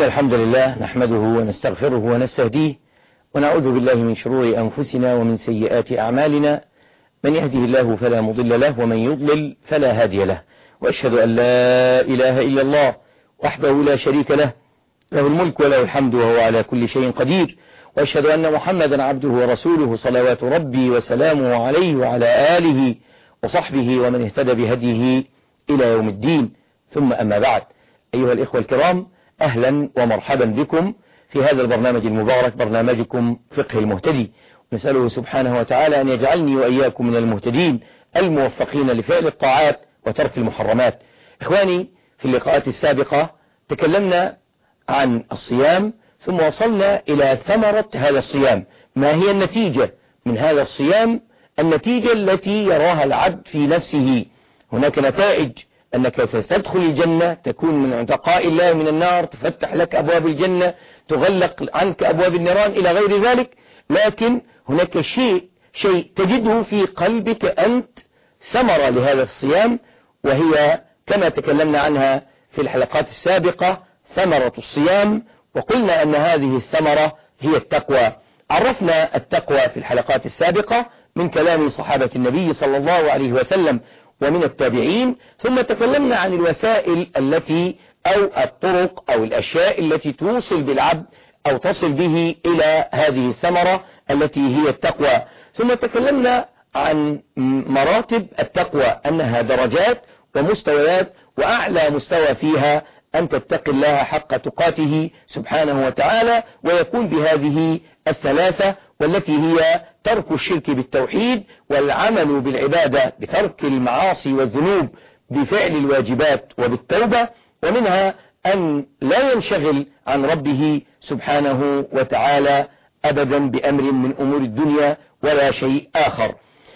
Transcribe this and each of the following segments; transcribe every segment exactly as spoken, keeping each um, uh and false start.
الحمد لله نحمده ونستغفره ونستهديه ونعوذ بالله من شرور أنفسنا ومن سيئات أعمالنا، من يهده الله فلا مضل له ومن يضلل فلا هادي له، وأشهد أن لا إله إلا الله وحده لا شريك له، له الملك وله الحمد وهو على كل شيء قدير، وأشهد أن محمدا عبده ورسوله صلوات ربي وسلامه عليه وعلى آله وصحبه ومن اهتدى بهديه إلى يوم الدين. ثم أما بعد، أيها الإخوة الكرام، أهلا ومرحبا بكم في هذا البرنامج المبارك، برنامجكم فقه المهتدي. نسأله سبحانه وتعالى أن يجعلني وإياكم من المهتدين الموفقين لفعل الطاعات وترك المحرمات. إخواني، في اللقاءات السابقة تكلمنا عن الصيام، ثم وصلنا إلى ثمرة هذا الصيام. ما هي النتيجة من هذا الصيام؟ النتيجة التي يراها العبد في نفسه. هناك نتائج، أنك ستدخل الجنة، تكون من عتقاء الله من النار، تفتح لك أبواب الجنة، تغلق عنك أبواب النيران إلى غير ذلك. لكن هناك شيء شيء تجده في قلبك أنت ثمرة لهذا الصيام، وهي كما تكلمنا عنها في الحلقات السابقة ثمرة الصيام، وقلنا أن هذه الثمرة هي التقوى. عرفنا التقوى في الحلقات السابقة من كلام صحابة النبي صلى الله عليه وسلم ومن التابعين، ثم تكلمنا عن الوسائل التي أو الطرق أو الأشياء التي توصل بالعبد أو تصل به إلى هذه الثمرة التي هي التقوى. ثم تكلمنا عن مراتب التقوى، أنها درجات ومستويات، وأعلى مستوى فيها أن تتقي الله حق تقاته سبحانه وتعالى، ويكون بهذه الثلاثة، والتي هي ترك الشرك بالتوحيد، والعمل بالعبادة بترك المعاصي والذنوب بفعل الواجبات وبالتوبة، ومنها أن لا ينشغل عن ربه سبحانه وتعالى أبدا بأمر من أمور الدنيا ولا شيء آخر.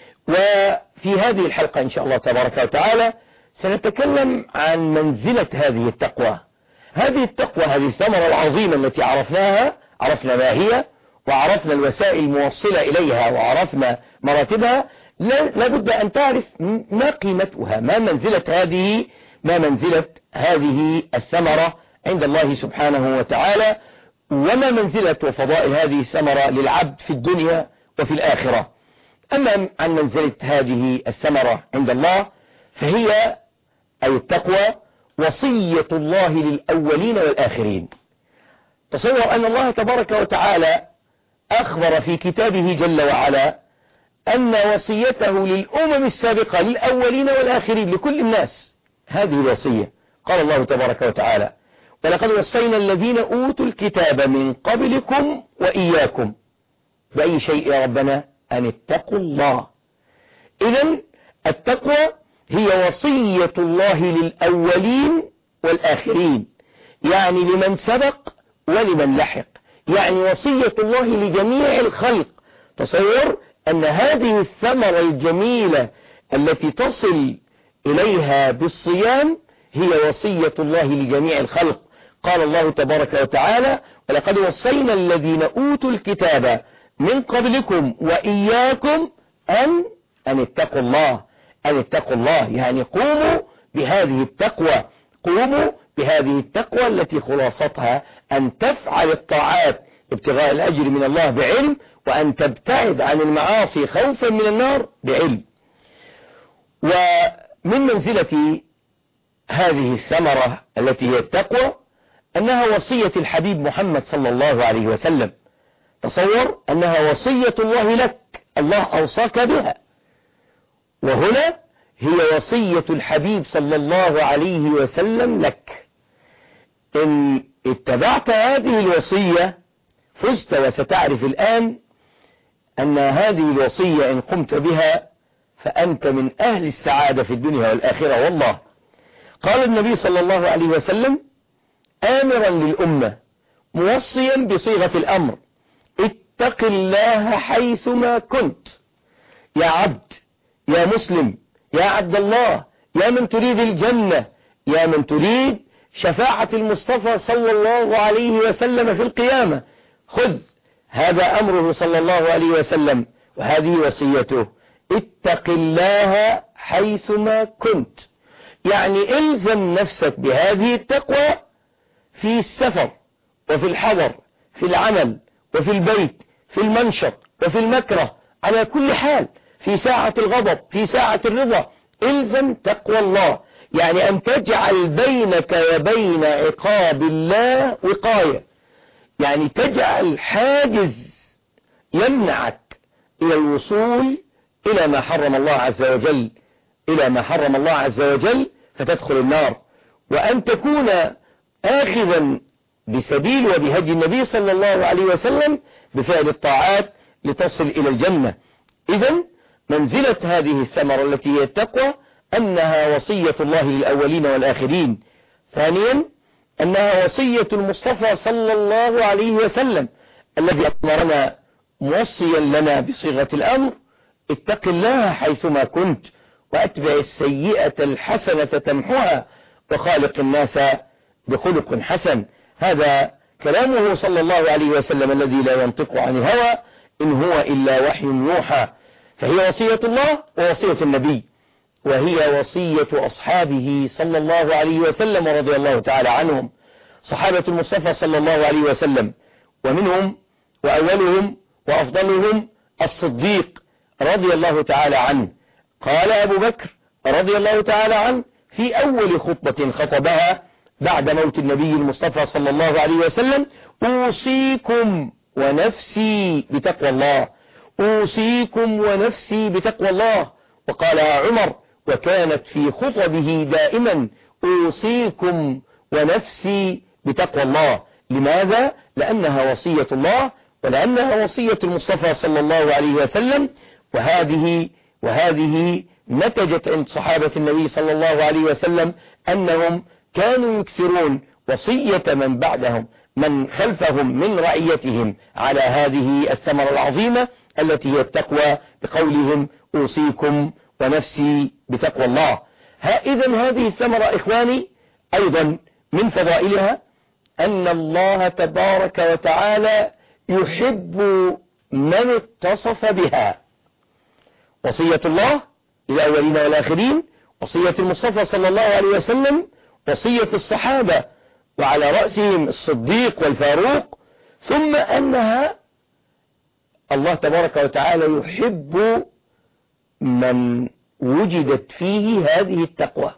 وفي هذه الحلقة إن شاء الله تبارك وتعالى سنتكلم عن منزلة هذه التقوى. هذه التقوى، هذه الثمرة العظيمة التي عرفناها، عرفنا ما هي، وعرفنا الوسائل الموصلة إليها، وعرفنا مراتبها. لا بد أن تعرف ما قيمتها، ما منزلة هذه ما منزلة هذه الثمرة عند الله سبحانه وتعالى، وما منزلة وفضائل هذه الثمرة للعبد في الدنيا وفي الآخرة. أما عن منزلة هذه الثمرة عند الله، فهي أي التقوى وصية الله للأولين والآخرين. تصور أن الله تبارك وتعالى أخبر في كتابه جل وعلا أن وصيته للأمم السابقة للأولين والآخرين لكل الناس. هذه الوصية قال الله تبارك وتعالى: ولقد وصينا الذين أوتوا الكتاب من قبلكم وإياكم بأي شيء يا ربنا؟ أن اتقوا الله. إذن التقوى هي وصية الله للأولين والآخرين، يعني لمن سبق ولمن لحق، يعني وصية الله لجميع الخلق. تصور أن هذه الثمرة الجميلة التي تصل إليها بالصيام هي وصية الله لجميع الخلق. قال الله تبارك وتعالى: ولقد وصينا الذين أوتوا الكتاب من قبلكم وإياكم أن أن اتقوا الله. أن اتقوا الله يعني قوموا بهذه التقوى، قوموا بهذه التقوى التي خلاصتها أن تفعل الطاعات ابتغاء الأجر من الله بعلم، وأن تبتعد عن المعاصي خوفا من النار بعلم. ومن منزلة هذه الثمرة التي هي التقوى أنها وصية الحبيب محمد صلى الله عليه وسلم. تصور أنها وصية الله لك، الله أوصاك بها، وهنا هي وصية الحبيب صلى الله عليه وسلم لك. إن اتبعت هذه الوصية فزت، وستعرف الآن أن هذه الوصية إن قمت بها فأنت من أهل السعادة في الدنيا والآخرة. والله قال النبي صلى الله عليه وسلم آمرا للأمة موصيا بصيغة الأمر: اتق الله حيثما كنت. يا عبد، يا مسلم، يا عبد الله، يا من تريد الجنة، يا من تريد شفاعة المصطفى صلى الله عليه وسلم في القيامة، خذ هذا أمره صلى الله عليه وسلم، وهذه وصيته: اتق الله حيثما كنت. يعني الزم نفسك بهذه التقوى في السفر وفي الحضر، في العمل وفي البيت، في المنشط وفي المكره، على كل حال، في ساعة الغضب، في ساعة الرضا، الزم تقوى الله. يعني أن تجعل بينك وبين عقاب الله وقاية، يعني تجعل حاجز يمنعك إلى الوصول إلى ما حرم الله عز وجل، إلى ما حرم الله عز وجل فتدخل النار، وأن تكون آخذا بسبيل وبهدي النبي صلى الله عليه وسلم بفعل الطاعات لتصل إلى الجنة. إذن منزلة هذه الثمرة التي هي التقوى أنها وصية الله للأولين والآخرين. ثانيا أنها وصية المصطفى صلى الله عليه وسلم الذي أمرنا موصيا لنا بصيغة الأمر: اتق الله حيثما كنت وأتبع السيئة الحسنة تمحها وخالق الناس بخلق حسن. هذا كلامه صلى الله عليه وسلم الذي لا ينطق عن الهوى إن هو إلا وحي يوحى. فهي وصية الله ووصية النبي، وهي وصية أصحابه صلى الله عليه وسلم رضي الله تعالى عنهم، صحابة المصطفى صلى الله عليه وسلم، ومنهم وأولهم وأفضلهم الصديق رضي الله تعالى عنه. قال أبو بكر رضي الله تعالى عنه في أول خطبة خطبها بعد موت النبي المصطفى صلى الله عليه وسلم: أوصيكم ونفسي بتقوى الله، أوصيكم ونفسي بتقوى الله. وقال عمر وكانت في خطبه دائما: أوصيكم ونفسي بتقوى الله. لماذا؟ لأنها وصية الله ولأنها وصية المصطفى صلى الله عليه وسلم، وهذه وهذه نتجت عند صحابة النبي صلى الله عليه وسلم أنهم كانوا يكثرون وصية من بعدهم من خلفهم من رعيتهم على هذه الثمرة العظيمة التي هي التقوى بقولهم: أوصيكم ونفسي بتقوى الله. إذن هذه الثمرة إخواني أيضا من فضائلها أن الله تبارك وتعالى يحب من اتصف بها. وصية الله للأولين والآخرين، وصية المصطفى صلى الله عليه وسلم، وصية الصحابة وعلى رأسهم الصديق والفاروق، ثم أنها الله تبارك وتعالى يحب من وجدت فيه هذه التقوى.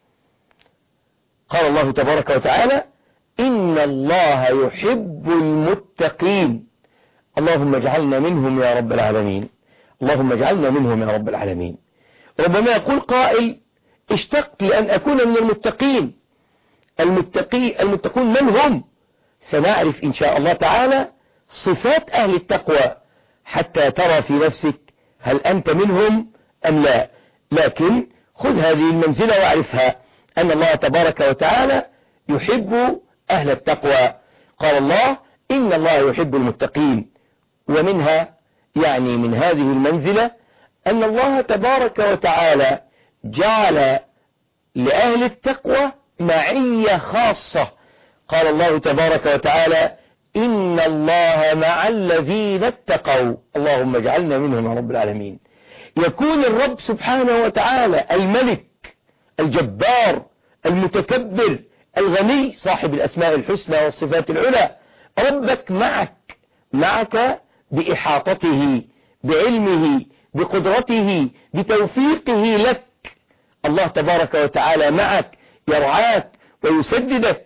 قال الله تبارك وتعالى: إن الله يحب المتقين. اللهم اجعلنا منهم يا رب العالمين، اللهم اجعلنا منهم يا رب العالمين. ربما يقول قائل: اشتقت لأن أكون من المتقين. المتقي المتقون من هم؟ سنعرف إن شاء الله تعالى صفات أهل التقوى حتى ترى في نفسك هل أنت منهم أم لا. لكن خذ هذه المنزلة واعرفها أن الله تبارك وتعالى يحب أهل التقوى. قال الله: إن الله يحب المتقين. ومنها يعني من هذه المنزلة أن الله تبارك وتعالى جعل لأهل التقوى معية خاصة. قال الله تبارك وتعالى: إن الله مع الذين اتقوا. اللهم اجعلنا منهم يا رب العالمين. يكون الرب سبحانه وتعالى الملك الجبار المتكبر الغني صاحب الأسماء الحسنى والصفات العلى، ربك معك، معك بإحاطته، بعلمه، بقدرته، بتوفيقه لك. الله تبارك وتعالى معك، يرعاك ويسددك،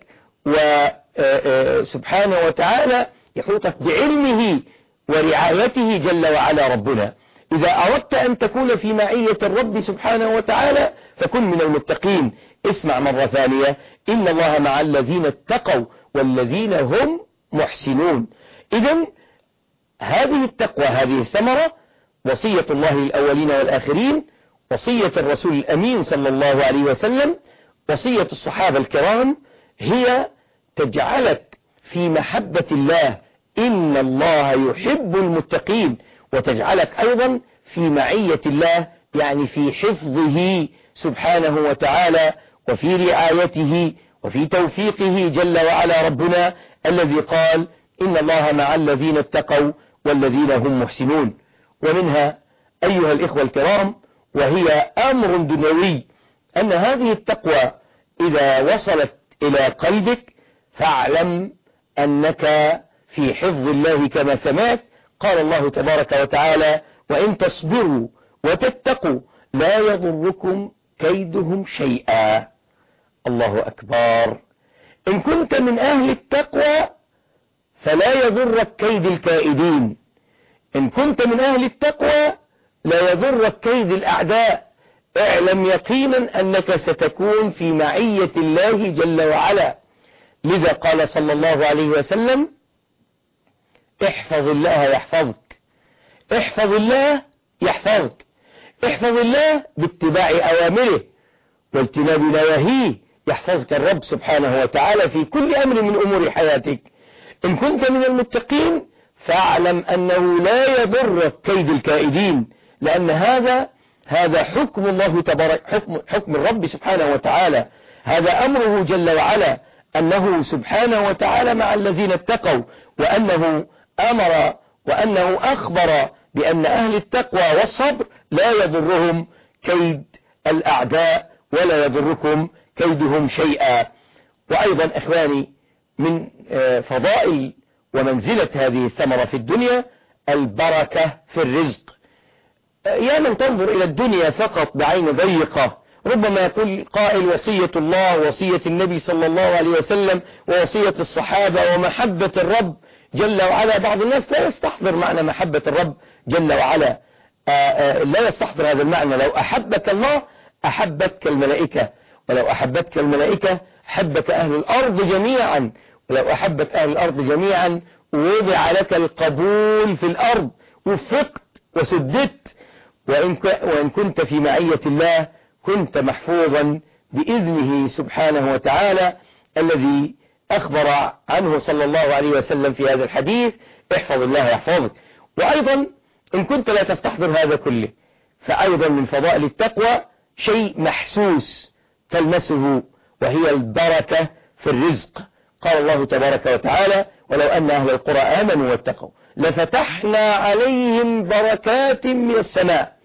وسبحانه وتعالى يحوطك بعلمه ورعايته جل وعلا ربنا. إذا أردت أن تكون في معية الرب سبحانه وتعالى فكن من المتقين. اسمع مرة ثانية: إن الله مع الذين اتقوا والذين هم محسنون. إذن هذه التقوى، هذه الثمرة، وصية الله للأولين والآخرين، وصية الرسول الأمين صلى الله عليه وسلم، وصية الصحابة الكرام، هي تجعلك في محبة الله. إن الله يحب المتقين، وتجعلك أيضا في معية الله، يعني في حفظه سبحانه وتعالى، وفي رعايته، وفي توفيقه جل وعلا ربنا الذي قال: إن الله مع الذين اتقوا والذين هم محسنون. ومنها أيها الإخوة الكرام، وهي أمر دنيوي، أن هذه التقوى إذا وصلت إلى قلبك فاعلم أنك في حفظ الله كما سمعت. قال الله تبارك وتعالى: وإن تصبروا وتتقوا لا يضركم كيدهم شيئا. الله أكبر. إن كنت من أهل التقوى فلا يضرك كيد الكائدين، إن كنت من أهل التقوى لا يضرك كيد الأعداء. اعلم يقينا أنك ستكون في معية الله جل وعلا. لذا قال صلى الله عليه وسلم: احفظ الله يحفظك، احفظ الله يحفظك. احفظ الله باتباع أوامره واجتناب نواهيه، يحفظك الرب سبحانه وتعالى في كل أمر من أمور حياتك. إن كنت من المتقين فاعلم أنه لا يضرك كيد الكائدين، لأن هذا هذا حكم الله تبارك، حكم, حكم الرب سبحانه وتعالى. هذا أمره جل وعلا، أنه سبحانه وتعالى مع الذين اتقوا، وأنه أمر وأنه أخبر بأن أهل التقوى والصبر لا يضرهم كيد الأعداء ولا يضركم كيدهم شيئا. وأيضا إخواني من فضائل ومنزلة هذه الثمرة في الدنيا البركة في الرزق. يا من تنظر إلى الدنيا فقط بعين ضيقة، ربما يقول قائل: وصية الله وصية النبي صلى الله عليه وسلم ووصية الصحابة ومحبة الرب جل وعلا. بعض الناس لا يستحضر معنى محبة الرب جل وعلا، لا يستحضر هذا المعنى. لو أحبك الله أحبتك الملائكة، ولو أحبتك الملائكة أحبك أهل الأرض جميعا، ولو أحبك أهل الأرض جميعا وضع لك القبول في الأرض، وفقت وسددت. وإن كنت في معية الله كنت محفوظا بإذنه سبحانه وتعالى، الذي أخبر عنه صلى الله عليه وسلم في هذا الحديث: احفظ الله يحفظك. وأيضا إن كنت لا تستحضر هذا كله فأيضا من فضائل التقوى شيء محسوس تلمسه، وهي البركة في الرزق. قال الله تبارك وتعالى: ولو أن أهل القرى آمنوا واتقوا لفتحنا عليهم بركات من السماء.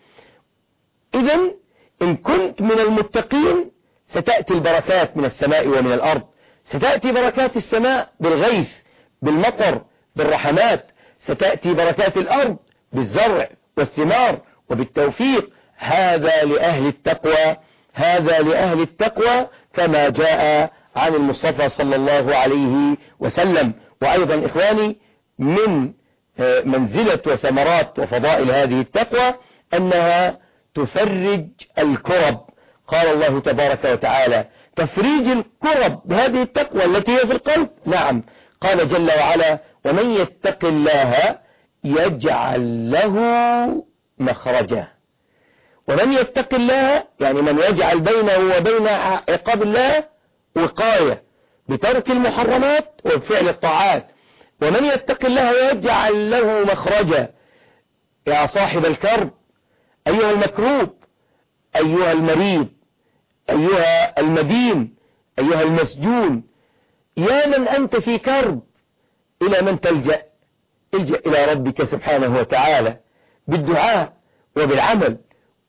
إذن إن كنت من المتقين ستأتي البركات من السماء ومن الأرض، ستأتي بركات السماء بالغيث بالمطر بالرحمات، ستأتي بركات الأرض بالزرع والثمار وبالتوفيق. هذا لأهل التقوى، هذا لأهل التقوى كما جاء عن المصطفى صلى الله عليه وسلم. وأيضا إخواني من منزلة وثمرات وفضائل هذه التقوى أنها تفرج الكرب. قال الله تبارك وتعالى: تفريج الكرب بهذه التقوى التي هي في القلب. نعم، قال جل وعلا: ومن يتق الله يجعل له مخرجا. ومن يتق الله يعني من يجعل بينه وبين عقاب الله وقاية بترك المحرمات وبفعل الطاعات. ومن يتق الله يجعل له مخرجا. يا صاحب الكرب، أيها المكروب، أيها المريض، أيها المدين، أيها المسجون، يا من أنت في كرب، إلى من تلجأ؟ الجأ إلى ربك سبحانه وتعالى بالدعاء وبالعمل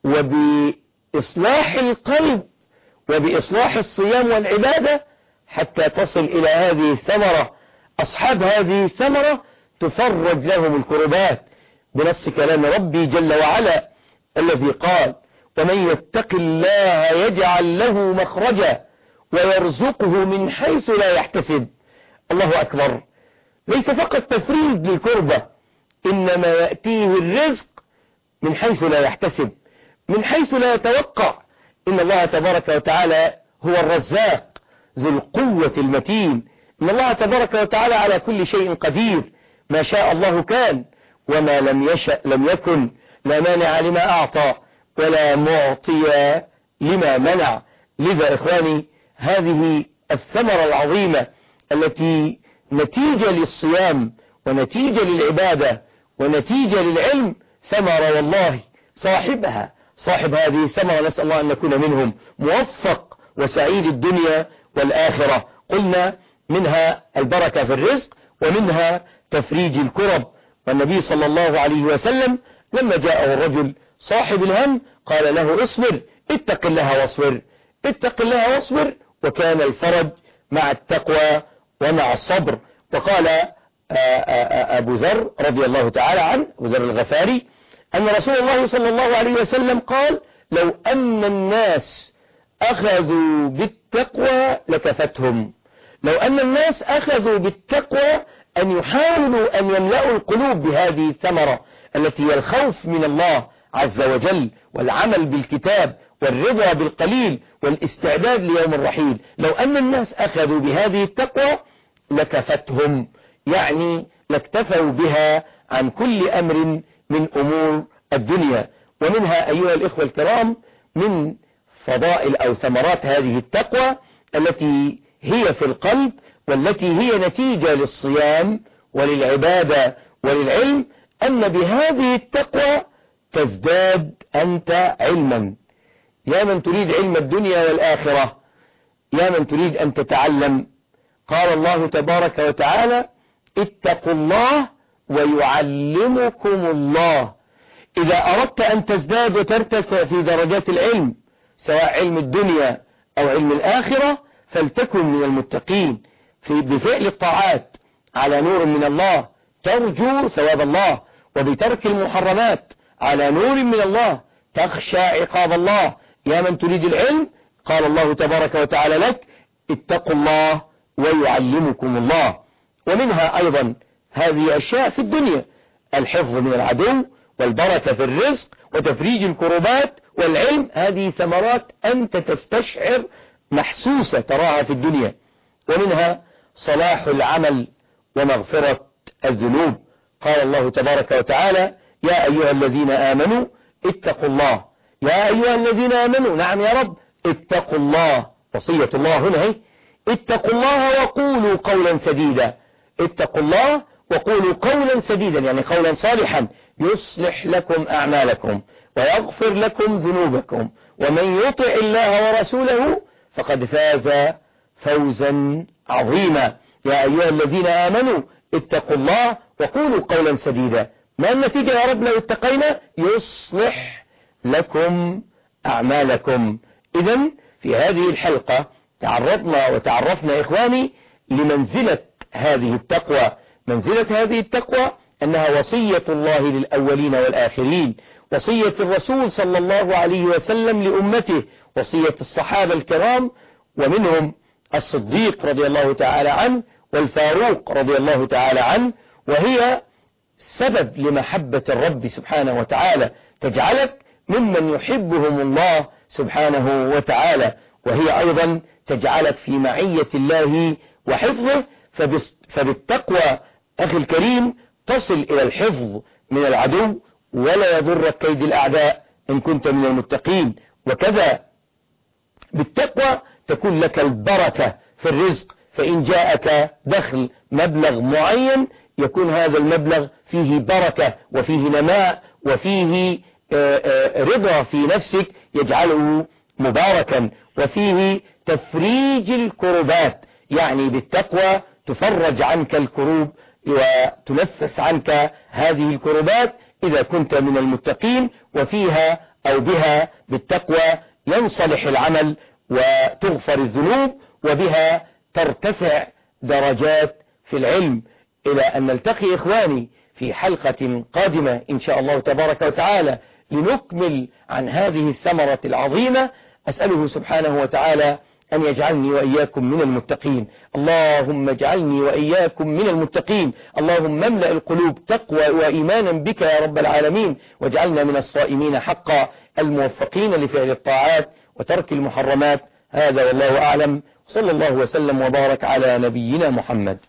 وبإصلاح القلب وبإصلاح الصيام والعبادة حتى تصل إلى هذه الثمرة. أصحاب هذه الثمرة تفرج لهم الكربات بنص كلام ربي جل وعلا الذي قال: ومن يتق الله يجعل له مخرجا ويرزقه من حيث لا يحتسب. الله أكبر. ليس فقط تفريج للكربة، إنما يأتيه الرزق من حيث لا يحتسب، من حيث لا يتوقع. إن الله تبارك وتعالى هو الرزاق ذو القوة المتين. إن الله تبارك وتعالى على كل شيء قدير. ما شاء الله كان، وما لم يشأ لم يكن. لا مانع لما أعطى ولا معطي لما منع. لذا إخواني هذه الثمرة العظيمة التي نتيجة للصيام ونتيجة للعبادة ونتيجة للعلم ثمرة، والله صاحبها صاحب هذه الثمرة نسأل الله أن نكون منهم، موفق وسعيد الدنيا والآخرة. قلنا منها البركة في الرزق ومنها تفريج الكرب. والنبي صلى الله عليه وسلم لما جاءه الرجل صاحب الهم قال له: اصبر، اتق الله واصبر، اتق الله واصبر. وكان الفرج مع التقوى ومع الصبر. وقال أبو ذر رضي الله تعالى عنه، أبو ذر الغفاري، أن رسول الله صلى الله عليه وسلم قال: لو أن الناس أخذوا بالتقوى لكفتهم. لو أن الناس أخذوا بالتقوى أن يحاولوا أن يملأوا القلوب بهذه الثمرة التي هي الخوف من الله عز وجل والعمل بالكتاب والرضا بالقليل والاستعداد ليوم الرحيل، لو أن الناس أخذوا بهذه التقوى لكفتهم، يعني لاكتفوا بها عن كل أمر من أمور الدنيا. ومنها أيها الإخوة الكرام من فضائل أو ثمرات هذه التقوى التي هي في القلب والتي هي نتيجة للصيام وللعبادة وللعلم، أن بهذه التقوى تزداد أنت علما. يا من تريد علم الدنيا والآخرة، يا من تريد أن تتعلم، قال الله تبارك وتعالى: اتقوا الله ويعلمكم الله. إذا أردت أن تزداد وترتفع في درجات العلم سواء علم الدنيا أو علم الآخرة فلتكن من المتقين في بفعل الطاعات على نور من الله ترجو ثواب الله، وبترك المحرمات على نور من الله تخشى عقاب الله. يا من تريد العلم قال الله تبارك وتعالى لك: اتقوا الله ويعلمكم الله. ومنها أيضا هذه أشياء في الدنيا: الحفظ من العدو والبركة في الرزق وتفريج الكربات والعلم. هذه ثمرات أنت تستشعر محسوسة تراها في الدنيا. ومنها صلاح العمل ومغفرة الذنوب. قال الله تبارك وتعالى: يا أيها الذين آمنوا اتقوا الله. يا أيها الذين آمنوا، نعم يا رب، اتقوا الله. وصية الله هنا هي: اتقوا الله وقولوا قولا سديدا. اتقوا الله وقولوا قولا سديدا، يعني قولا صالحا يصلح لكم أعمالكم ويغفر لكم ذنوبكم، ومن يطع الله ورسوله فقد فاز فوزا عظيما. يا أيها الذين آمنوا اتقوا الله وقولوا قولا سديدا. ما النتيجة يا رب لو اتقينا؟ يصلح لكم أعمالكم. إذن في هذه الحلقة تعرضنا وتعرفنا إخواني لمنزلة هذه التقوى. منزلة هذه التقوى أنها وصية الله للأولين والآخرين، وصية الرسول صلى الله عليه وسلم لأمته، وصية الصحابة الكرام ومنهم الصديق رضي الله تعالى عنه والفاروق رضي الله تعالى عنه، وهي سبب لمحبة الرب سبحانه وتعالى، تجعلك ممن يحبهم الله سبحانه وتعالى، وهي أيضا تجعلك في معية الله وحفظه. فبالتقوى أخي الكريم تصل إلى الحفظ من العدو ولا يضرك كيد الأعداء إن كنت من المتقين. وكذا بالتقوى تكون لك البركة في الرزق، فإن جاءك دخل مبلغ معين يكون هذا المبلغ فيه بركة وفيه نماء وفيه رضا في نفسك يجعله مباركا، وفيه تفريج الكربات، يعني بالتقوى تفرج عنك الكروب وتنفس عنك هذه الكربات إذا كنت من المتقين. وفيها أو بها بالتقوى ينصلح العمل وتغفر الذنوب، وبها ترتفع درجات في العلم. إلى أن نلتقي إخواني في حلقة قادمة إن شاء الله تبارك وتعالى لنكمل عن هذه الثمرة العظيمة. أسأله سبحانه وتعالى أن يجعلني وإياكم من المتقين. اللهم اجعلني وإياكم من المتقين. اللهم املأ القلوب تقوى وإيمانا بك يا رب العالمين، واجعلنا من الصائمين حقا الموفقين لفعل الطاعات وترك المحرمات. هذا والله أعلم، صلى الله وسلم وبارك على نبينا محمد.